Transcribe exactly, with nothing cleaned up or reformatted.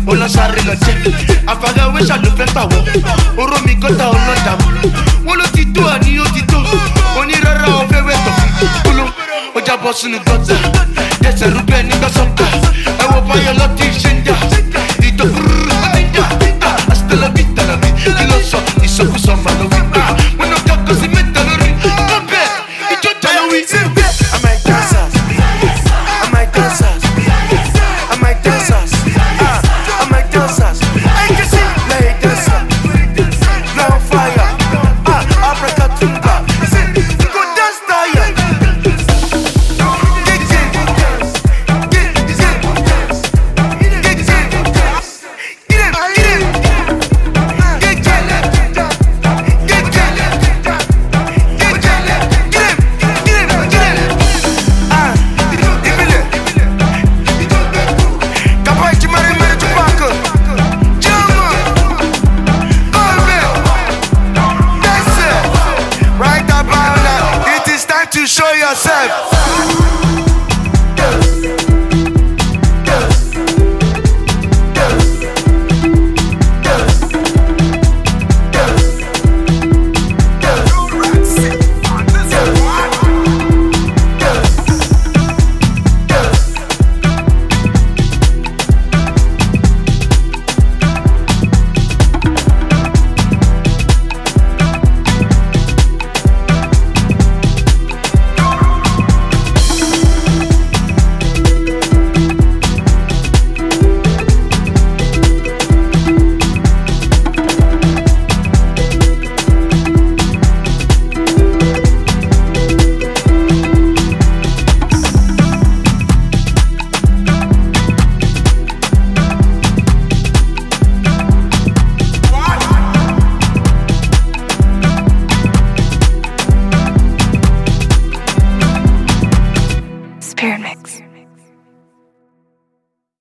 Ola sáré lọ jẹ́ àfarawé ṣàlùfẹ́ pàwọ́ oró mi gọ́tà ọlọ́dàmú wọ́n ló ti tó àní ó ti tó onírárá ọ̀fẹ́ wẹ̀ tọ̀ kúló ó jábọ́ sínú gọ́tà dẹsẹ̀ rúbẹ́ nígbà sọ́kà ẹ̀wọ̀ báyọ̀ lọ́tí ṣe ń jà ìtò kúrúrú ó ti ń jà àsìtẹ́lẹ́bí tẹ̀lẹ́bí kí ló sọ ìsọkúsọ mà ló wí pé wọn náà kọ́kọ́ sí mẹ́ta lórí tó bẹ́ẹ̀ ìjọ jayọ̀ wí. I'm my dancers, I'm my dancers, I'm my dancers, I'm my dancers. I can see my dancer, blow fire, ah, Africa tunga, go dance tire. Get get, get get, get get, get get, get him, get him, get get, get get, get get, get him, get him. Ah, ibile, kapai chimari mere chupako, jama, olme, that's it. Right about now, it is time to show yourself.